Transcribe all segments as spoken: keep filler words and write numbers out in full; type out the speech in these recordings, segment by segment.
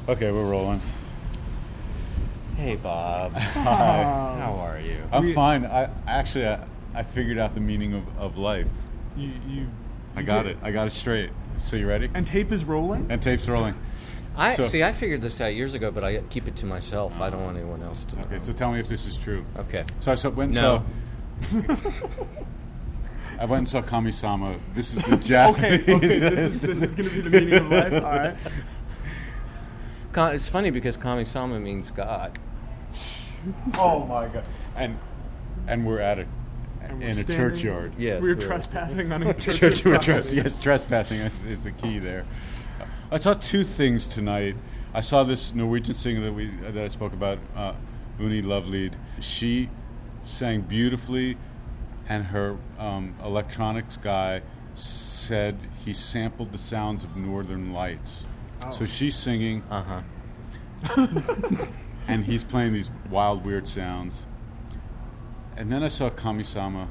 Okay, we're rolling. Hey, Bob. Hi. How are you? I'm We- fine. I actually I, I figured out the meaning of, of life. You, you, I you got did. it. I got it straight. So you ready? And tape is rolling? And tape's rolling. I So- see. I figured this out years ago, but I keep it to myself. I don't want anyone else to know. Okay, so tell me if this is true. Okay. So I saw, went and No. saw. I went and saw Kami-sama. This is the Japanese. Okay, okay, this is, this is going to be the meaning of life? All right. Ka- It's funny because Kami-sama means God. Oh my god! And and we're at a And we're in a standing- churchyard. Yes. We're we're- trespassing on a church. Church, we're tres- yes, trespassing is, is the key there. Uh, I saw two things tonight. I saw this Norwegian singer that we uh, that I spoke about, uh, Uni Lovelied. She sang beautifully, and her um, electronics guy said he sampled the sounds of Northern Lights. Oh. So she's singing, Uh huh. and he's playing these wild, weird sounds. And then I saw Kami-sama.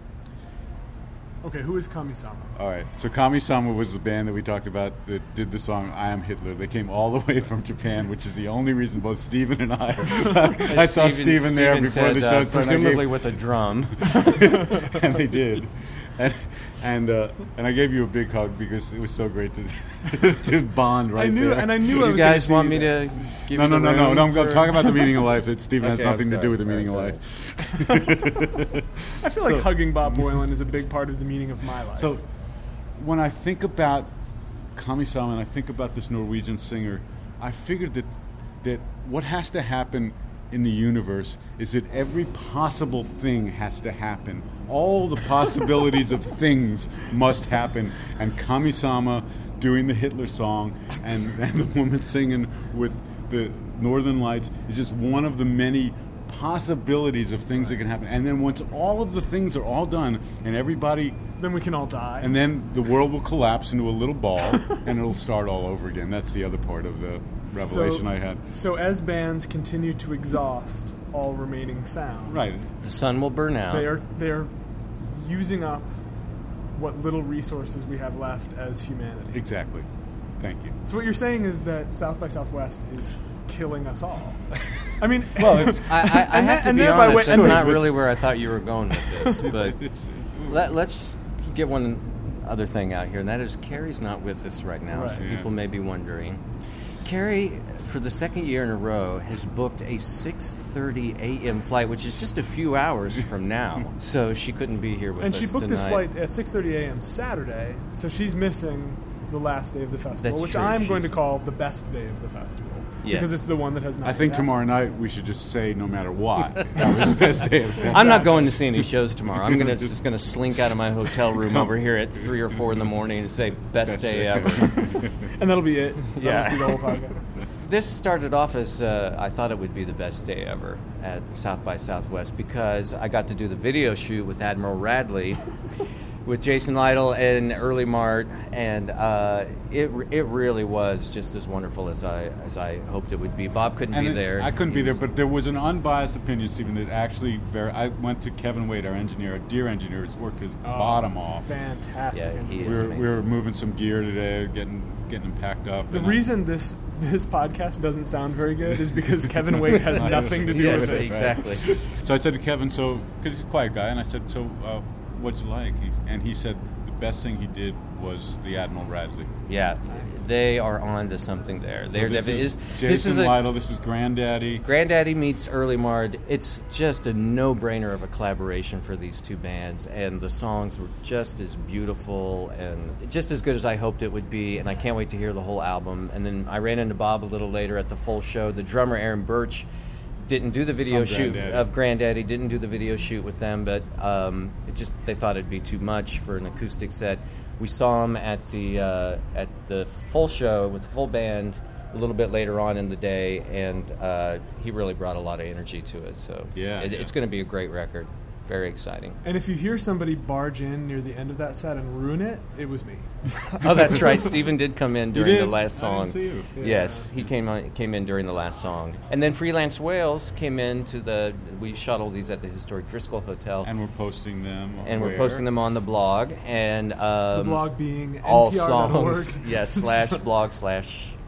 Okay, who is Kami-sama? All right. So Kami-sama was the band that we talked about that did the song "I Am Hitler." They came all the way from Japan, which is the only reason both Steven and I. I saw Steven there before said, the show uh, started. presumably I with a drum. gave, and they did. And and, uh, and I gave you a big hug because it was so great to to bond right I knew, there. and I knew I You was guys gonna want see me that. to give no, you no, the no, no, room no. I'm, I'm for- talking about the meaning of life. That Steven has Okay, nothing to I'm do with the sorry. meaning All of right, life. I feel like So- hugging Bob Boylan is a big part of the meaning of my life. So, when I think about Kami-sama and I think about this Norwegian singer, I figured that that what has to happen in the universe is that every possible thing has to happen. All the possibilities of things must happen. And Kami-sama doing the Hitler song and, and the woman singing with the Northern Lights is just one of the many possibilities of things that can happen. And then once all of the things are all done and everybody... then we can all die. And then the world will collapse into a little ball, and it'll start all over again. That's the other part of the revelation so, I had. So as bands continue to exhaust all remaining sound, Right. The sun will burn out. they are they are using up what little resources we have left as humanity. Exactly. Thank you. So what you're saying is that South by Southwest is killing us all. I mean, Well, it's, I, I, I And have that- to and be that's by honest. way- That's and- not really where I thought you were going with this. But it's, let, let's get one other thing out here, and that is Carrie's not with us right now. Right. So Yeah. people may be wondering. Carrie, for the second year in a row, has booked a six thirty a.m. flight, which is just a few hours from now. So she couldn't be here with and us she booked tonight. this flight at six thirty a.m. Saturday, so she's missing the last day of the festival, That's which true. I'm going to She's- call the best day of the festival. Yes. Because it's the one that has not I think yet. tomorrow night we should just say no matter what. That was the best day of the I'm not going to see any shows tomorrow. I'm gonna just going to slink out of my hotel room over here at three or four in the morning and say best, Best day day. ever. And that'll be it. That'll Yeah. just be the whole podcast. This started off as uh, I thought it would be the best day ever at South by Southwest because I got to do the video shoot with Admiral Radley, with Jason Lytle and Early Mart, and uh, it it really was just as wonderful as I as I hoped it would be. Bob couldn't And be it- there. I couldn't He be there, was- but there was an unbiased opinion, Stephen, that actually very. I went to Kevin Wade, our engineer, a dear engineer, who's worked his bottom off. Fantastic. Yeah, he engineer. is. We were, amazing. we were moving some gear today, getting getting them packed up. The and I- reason this this podcast doesn't sound very good is because Kevin Wade has Not nothing to do yes, with it. exactly. So I said to Kevin, so because he's a quiet guy, and I said, so uh, what'd you like? He, and he said the best thing he did was the Admiral Radley. Yeah, they are on to something there. So They're this def- is is- Jason this is a, Lytle. This is Granddaddy. Granddaddy meets Early Mart. It's just a no-brainer of a collaboration for these two bands, and the songs were just as beautiful and just as good as I hoped it would be, and I can't wait to hear the whole album. And then I ran into Bob a little later at the full show. The drummer, Aaron Birch, didn't do the video From shoot Granddaddy. of Granddaddy, didn't do the video shoot with them, but um, it just they thought it'd be too much for an acoustic set. We saw him at the uh, at the full show with the full band a little bit later on in the day, and uh, he really brought a lot of energy to it. So Yeah, it, yeah. it's going to be a great record. Very exciting. And if you hear somebody barge in near the end of that set and ruin it, it was me. Oh, that's right. Steven did come in during did? the last I song. didn't see you. Yes, he came on, came in during the last song. And then Freelance Wales came in to the. We shot all these at the historic Driscoll Hotel, And we're posting them. and we're where? posting them on the blog. And um, The blog being all N P R dot org. songs. Yes, slash blog slash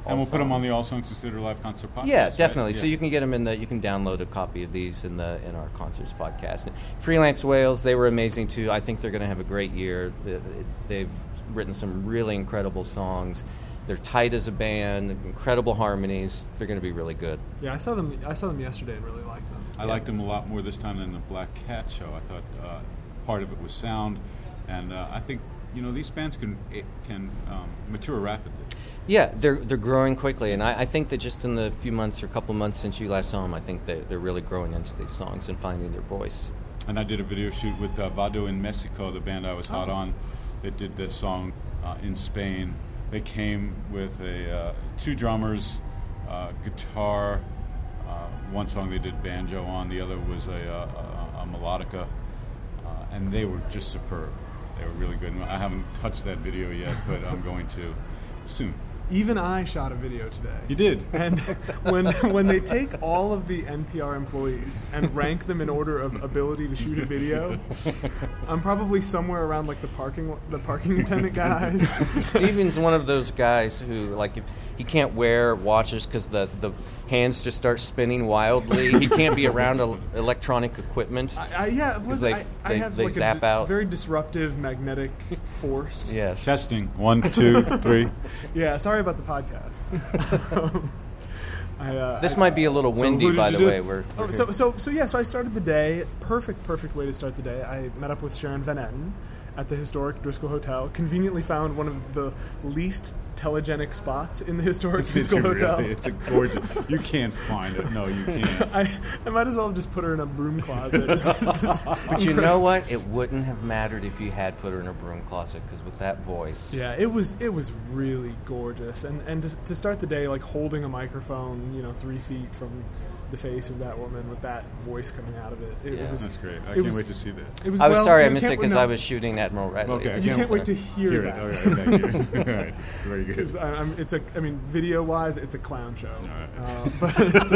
all And we'll put them on songs. the All Songs Considered Live concert podcast. Yeah, right? definitely. Yeah. So you can get them in the. You can download a copy of these in the in our concerts podcast. And Freelance Whales, they were amazing too. I think they're going to have a great year. They- They've written some really incredible songs. They're tight as a band, incredible harmonies. They're going to be really good. Yeah, I saw them. I saw them yesterday and really liked them. I liked them a lot more this time than the Black Cat show. I thought uh, part of it was sound, and uh, I think you know these bands can it can um, mature rapidly. Yeah, they're they're growing quickly, and I, I think that just in the few months or couple months since you last saw them, I think that they're really growing into these songs and finding their voice. And I did a video shoot with uh, Vado in Mexico, the band I was hot Oh. on, that did this song uh, in Spain. They came with a uh, two drummers, uh, guitar. Uh, one song they did banjo on, the other was a, uh, a, a melodica, uh, and they were just superb. They were really good. And I haven't touched that video yet, but I'm going to soon. Even I shot a video today. You did. And when when they take all of the N P R employees and rank them in order of ability to shoot a video, I'm probably somewhere around like the parking the parking attendant guys. Steven's one of those guys who, like, if he can't wear watches because the, the hands just start spinning wildly. He can't be around el- electronic equipment. I, I, yeah, it was, they- I, I they- have they like zap a di- out. very disruptive magnetic force. Yes. Testing. One, two, three. Yeah, sorry about the podcast. um, I, uh, This I- might be a little So windy, who did by you the do? way. We're, Oh, we're so, here. so, so yeah, so I started the day, perfect, perfect way to start the day. I met up with Sharon Van Etten at the historic Driscoll Hotel, conveniently found one of the least telegenic spots in the historic Did Driscoll you Hotel. really? It's a gorgeous. You can't find it. No, you can't. I, I might as well have just put her in a broom closet. It's just this But you know what? It wouldn't have mattered if you had put her in a broom closet, because with that voice. Yeah, it was it was really gorgeous, and and to, to start the day like holding a microphone, you know, three feet from the face of that woman with that voice coming out of it. It, Yeah. it was. That's great. I it can't was- wait to see that. It was. I was well, sorry I you missed it can't- because no, I was shooting Admiral Radley. Okay, I You can't can't wait to hear, Hear that. it. Okay, thank you. All right, very good. 'Cause I- I'm, it's a, I mean, video wise, it's a clown show. right. Uh, but,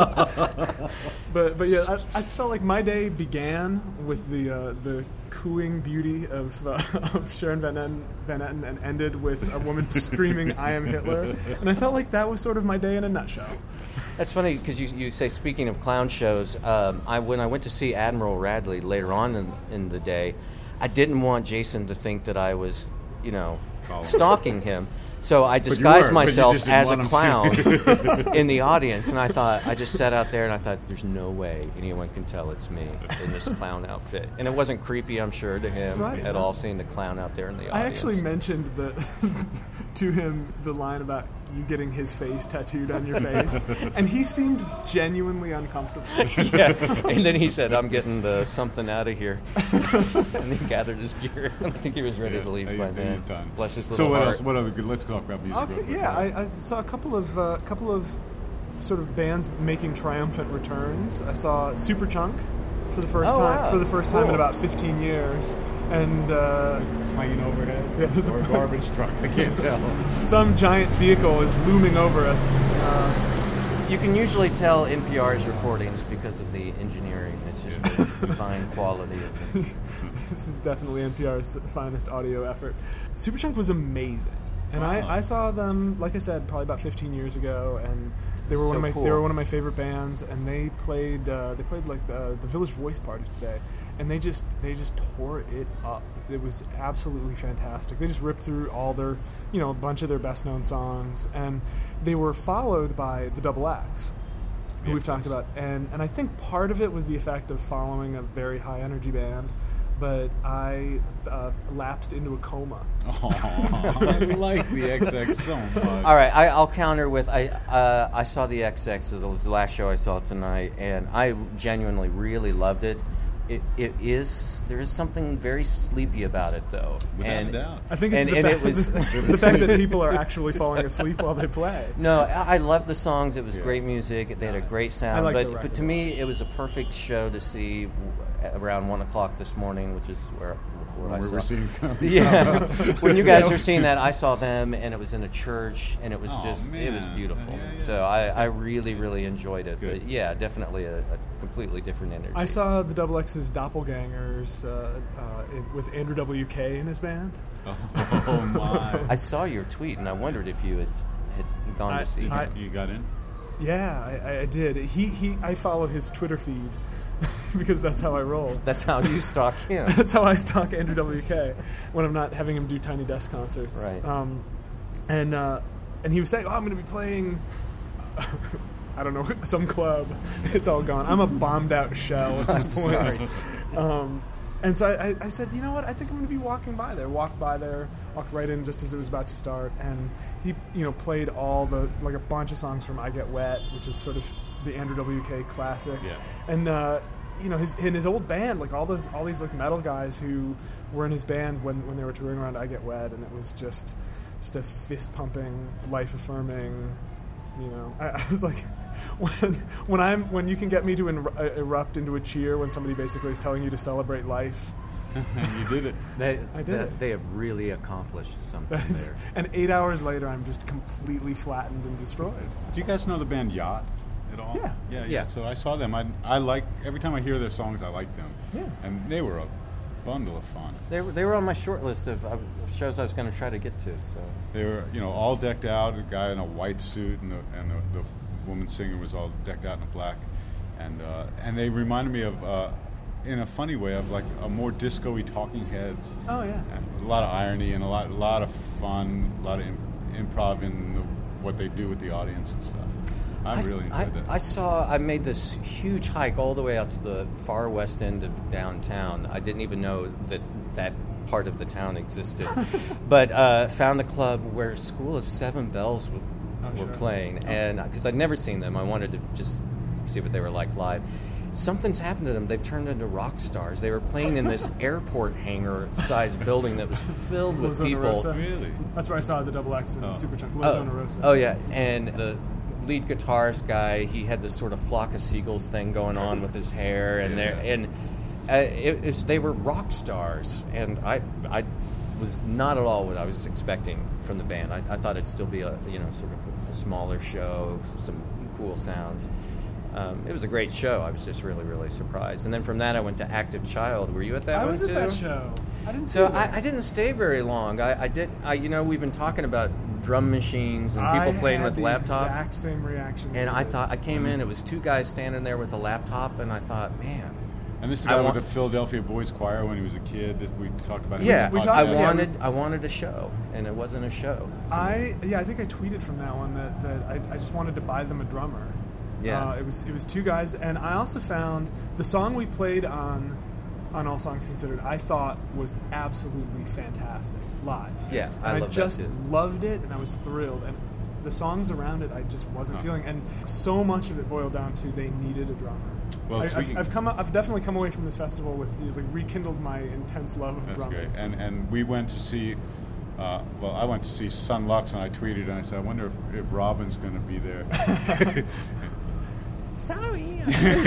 uh, but but yeah, I, I felt like my day began with the uh, the cooing beauty of, uh, of Sharon Van Etten, Van Etten and ended with a woman screaming, "I am Hitler," and I felt like that was sort of my day in a nutshell. That's funny because you, you say, speaking of clown shows, um, I when I went to see Admiral Radley later on in, in the day, I didn't want Jason to think that I was, you know, Following. stalking him. So I you disguised were, but you myself just didn't as a want clown him in the audience, and I thought I just sat out there and I thought, "There's no way anyone can tell it's me in this clown outfit." And it wasn't creepy, I'm sure, to him Right. at all, seeing the clown out there in the audience. I actually mentioned the to him the line about you getting his face tattooed on your face, and he seemed genuinely uncomfortable. Yeah, and then he said, "I'm getting the something out of here," and he gathered his gear. I think he was ready to leave Yeah, by he's then. done. Bless his So little what heart. else? What other good? Let's talk about music. real Okay, quick. yeah, I, I saw a couple of uh, couple of sort of bands making triumphant returns. I saw Superchunk for the first Oh, time wow. for the first time in Cool. about fifteen years, and uh, plane overhead Yeah, there's a or a plane. garbage truck. I can't tell. some giant vehicle is looming over us. Uh, You can usually tell N P R's recordings because of the engineering. It's just the fine quality of it. This is definitely N P R's finest audio effort. Superchunk was amazing, and Wow. I, I saw them, like I said, probably about fifteen years ago, and they were one So of my cool. they were one of my favorite bands, and they played uh, they played like the, the Village Voice Party today, and they just they just tore it up. It was absolutely fantastic. They just ripped through all their, you know, a bunch of their best known songs, and they were followed by the Double Axe, who Yeah, we've talked of course. about, and and I think part of it was the effect of following a very high energy band, but I uh, lapsed into a coma. Oh, I like the X X so much. All right, I, I'll counter with I uh, I saw the X X. It was the last show I saw tonight, and I genuinely really loved it. It it is there is something very sleepy about it though, Without and a doubt. I think it's and, the, and fact, it was the fact that people are actually falling asleep while they play. No, I I loved the songs. It was Yeah. great music. They had a great sound. I like the but, record but to me, it was a perfect show to see w- around one o'clock this morning, which is where, where I We're, saw. we're seeing. Yeah, when you guys Yeah. were seeing that, I saw them, and it was in a church, and it was Oh, just it was man. beautiful. Yeah, yeah. So I, I really, really enjoyed it. Good. But yeah, definitely a, a completely different energy. I saw the Double X's Doppelgangers uh, uh, in, with Andrew W K in his band. Oh my! I saw your tweet, and I wondered if you had had gone I- to see I- him. You got in? Yeah, I, I did. He he. I follow his Twitter feed because that's how I roll. That's how you stalk him. That's how I stalk Andrew W K when I'm not having him do Tiny Desk concerts. Right. Um, and uh, and he was saying, "Oh, I'm going to be playing." I don't know, some club. It's all gone. I'm a bombed out shell at this I'm point. sorry. Um, and so I, I said, you know what? I think I'm going to be walking by there. Walked by there, walked right in just as it was about to start, and he, you know, played all the like a bunch of songs from "I Get Wet," which is sort of the Andrew W K classic. Yeah. And uh, you know, his in his old band, like all those all these like metal guys who were in his band when when they were touring around "I Get Wet," and it was just just a fist pumping, life affirming. You know, I, I was like, when when I'm when you can get me to en- erupt into a cheer when somebody basically is telling you to celebrate life. You did it. They, I did they, it. they have really accomplished something That is, there. and eight hours later, I'm just completely flattened and destroyed. Do you guys know the band Yacht at all? Yeah. Yeah, yeah. Yeah. So I saw them. I, I like, every time I hear their songs, I like them. Yeah. And they were a bundle of fun. They were, they were on my short list of, of shows I was going to try to get to. So They were, you know, all decked out. A guy in a white suit, and the, and the, the woman singer was all decked out in black. And uh, and they reminded me of, uh, in a funny way, of like a more disco-y Talking Heads. Oh yeah. And a lot of irony and a lot, a lot of fun, a lot of im- improv in the, what they do with the audience and stuff. I, really enjoyed I, that. I saw, I made this huge hike all the way out to the far west end of downtown. I didn't even know that that part of the town existed. But uh, found a club where School of Seven Bells w- Oh, were sure. playing. Oh. And because I'd never seen them, I wanted to just see what they were like live. Something's happened to them. They've turned into rock stars. They were playing in this airport hangar-sized building that was filled with La Zona people. Rosa. Really? That's where I saw the Double X and Oh. Superchunk. La Zona Rosa. Oh yeah, and the lead guitarist guy, he had this sort of flock of seagulls thing going on with his hair, and there, and uh, it, it's, they were rock stars, and I, I was not at all what I was expecting from the band. I, I thought it'd still be a, you know, sort of a smaller show, some cool sounds. Um, it was a great show. I was just really, really surprised. And then from that, I went to Active Child. Were you at that I one was too? at that show. I didn't So see that. I, I didn't stay very long. I, I did. I, you know, we've been talking about drum machines and people I playing had with the laptops. Exact same reaction. And you I did. thought I came in. It was two guys standing there with a laptop, and I thought, man, And this is the I guy want- with the Philadelphia Boys Choir when he was a kid that we talked about. yeah, we on- talked I about- wanted, I wanted a show, and it wasn't a show. I yeah, I think I tweeted from that one that, that I, I just wanted to buy them a drummer. Yeah. uh, it was it was two guys, and I also found the song we played on on All Songs Considered. I thought was absolutely fantastic live. Yeah, I and I love that just too. loved it, and I was thrilled. And the songs around it, I just wasn't Huh. feeling. And so much of it boiled down to they needed a drummer. Well, I, speaking- I've, I've come, I've definitely come away from this festival with like rekindled my intense love of That's drumming. great. And and we went to see. Uh, well, I went to see Sun Lux, and I tweeted and I said, "I wonder if, if Robin's going to be there." Sorry.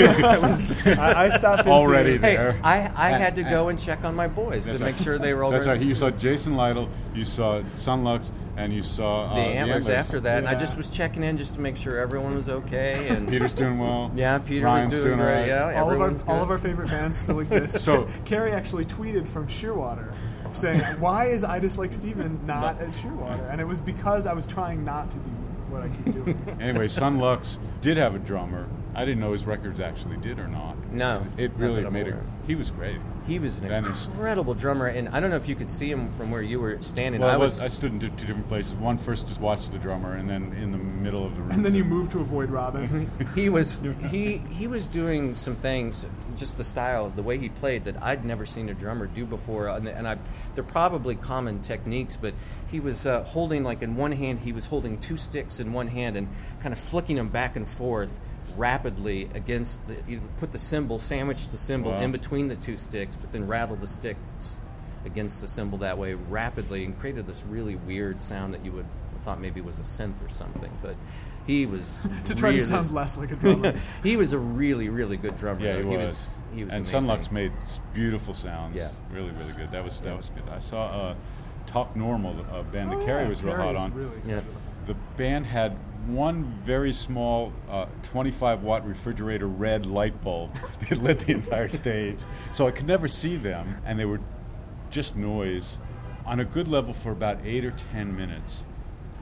I, I stopped into, Already Hey, there. I, I And- had to go and- and check on my boys to That's make right. sure they were all That's ready. right. You saw Jason Lytle, you saw Sun Lux, and you saw uh, the antlers after that, and I Yeah. just was checking in just to make sure everyone was okay. And Peter's doing well. yeah, Peter Ryan's was doing, all great. right. Yeah, all of our everyone's all good. of our favorite bands still exist. So- Carrie actually tweeted from Shearwater saying, "Why is I Dislike Steven not at Shearwater?" And it was because I was trying not to do what I keep doing. Anyway, Sun Lux did have a drummer. I didn't know his records actually did or not. No, It not really that I'm made it. aware. He was great. He was an Dennis. incredible drummer, and I don't know if you could see him from where you were standing. Well, I I, was, was, I stood in two, two different places. One first just watched the drummer, and then in the middle of the room. And then you moved to avoid Robin. he was he he was doing some things, just the style, the way he played that I'd never seen a drummer do before, and, and I they're probably common techniques, but he was uh, holding, like, in one hand he was holding two sticks in one hand and kind of flicking them back and forth rapidly against the, you put the cymbal, sandwich the cymbal Wow. in between the two sticks, but then rattle the sticks against the cymbal that way rapidly, and created this really weird sound that you would have thought maybe was a synth or something. But he was to try really, to sound less like a drummer. he was a really, really good drummer. Yeah, though. he was. was. He was and amazing. Sunlux made s- beautiful sounds. Yeah. really, really good. That was that Yeah. was good. I saw uh, Talk Normal, a band Oh, that Carrie yeah, was real Carrie hot was on. Really excited Yeah. about that. The band had one very small uh, twenty-five watt refrigerator red light bulb that lit the entire stage. So I could never see them, and they were just noise on a good level for about eight or ten minutes.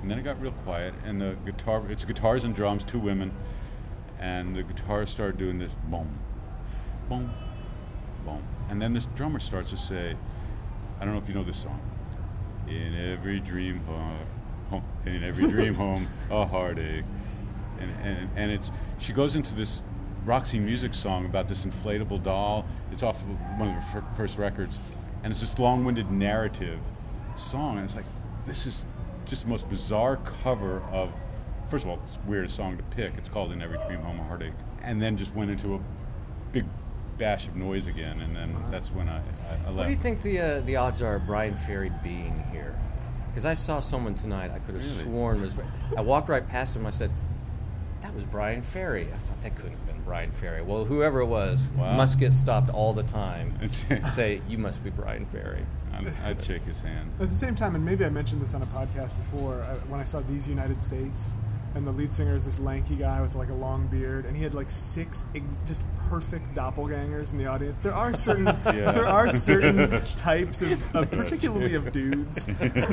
And then it got real quiet, and the guitar, it's guitars and drums, two women, and the guitarist started doing this boom, boom, boom. And then this drummer starts to say, I don't know if you know this song. In every dream home, in every dream home, a heartache. And, and and it's, she goes into this Roxy Music song about this inflatable doll. It's off of one of her fir- first records. And it's this long-winded narrative song. And it's like, this is just the most bizarre cover of, first of all, it's the weirdest song to pick. It's called In Every Dream Home, a Heartache. And then just went into a big bash of noise again. And then wow. that's when I, I, I left. What do you think the uh, the odds are of Brian Ferry being here? Because I saw someone tonight, I could have Really? sworn was. I walked right past him, I said, that was Brian Ferry. I thought that couldn't have been Brian Ferry. Well, whoever it was Wow. must get stopped all the time and say, you must be Brian Ferry. I'd, I'd shake his hand. At the same time, and maybe I mentioned this on a podcast before, I, when I saw These United States, and the lead singer is this lanky guy with like a long beard, and he had like six ig- just perfect doppelgangers in the audience. There are certain Yeah. there are certain types of, of particularly of dudes.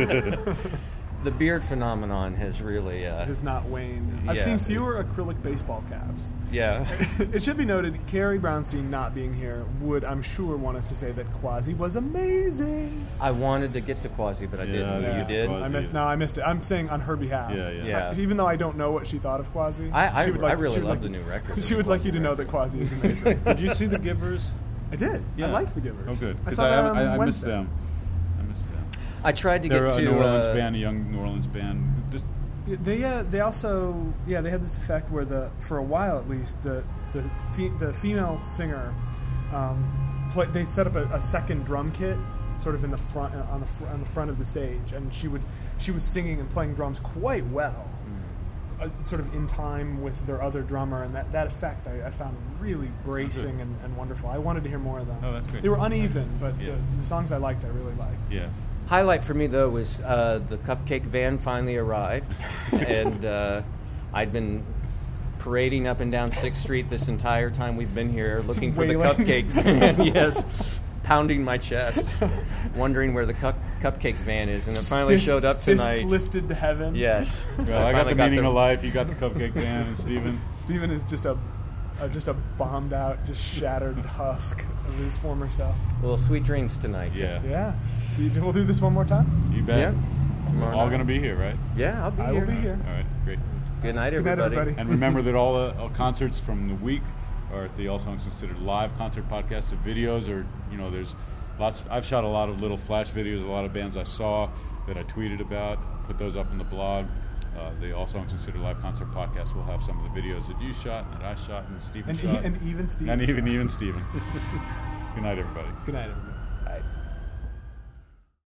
The beard phenomenon has really... Uh, Has not waned. I've Yeah. seen fewer acrylic baseball caps. yeah. It should be noted, Carrie Brownstein not being here would, I'm sure, want us to say that Quasi was amazing. I wanted to get to Quasi, but I Yeah, didn't. yeah. You did? Quasi. I missed. No, I missed it. I'm saying on her behalf. Yeah, yeah. Yeah. I- even though I don't know what she thought of Quasi, I, I, she would I like- really she would love like- the new record. She would like you to know that Quasi is amazing. Did you see The Givers? I did. Yeah. I liked The Givers. Oh, good. I Because saw I, that haven't- on I, I missed Wednesday. them. I missed them. I tried to They're get a to... New Orleans uh, band, a young New Orleans band. Just Yeah, They uh, they also yeah they had this effect where the for a while at least the the fe- the female singer um, play, they set up a, a second drum kit sort of in the front on the fr- on the front of the stage, and she would she was singing and playing drums quite well, uh, sort of in time with their other drummer, and that, that effect I, I found really bracing and, and wonderful. I wanted to hear more of them. Oh, that's great. They were uneven, but Yeah. the, the songs I liked I really liked. yeah. Highlight for me, though, was uh, the cupcake van finally arrived, and uh, I'd been parading up and down sixth Street this entire time we've been here, looking for the wailing. cupcake van. Yes, pounding my chest, wondering where the cup- cupcake van is, and it finally Fists- showed up fists tonight. lifted to heaven. Yes, Well, I got the finally meaning the- of life. You got the cupcake band, and Steven. Steven is just a, a just a bombed out, just shattered husk of his former self. Little sweet dreams tonight. Yeah. Yeah. See, we'll do this one more time. You bet. Yeah. We're Tomorrow all night. going to be here, right? Yeah, I'll be I here. will be here. All right, great. Good night, Good night, everybody. everybody. And remember that all the all concerts from the week are at the All Songs Considered live concert podcast. The videos are, you know, there's lots. I've shot a lot of little flash videos of a lot of bands I saw that I tweeted about. Put those up on the blog. Uh, the All Songs Considered live concert podcast will have some of the videos that you shot and that I shot and Steven And, e- shot. and even Steven. and even even Steven. Good night, everybody. Good night, everybody. All right.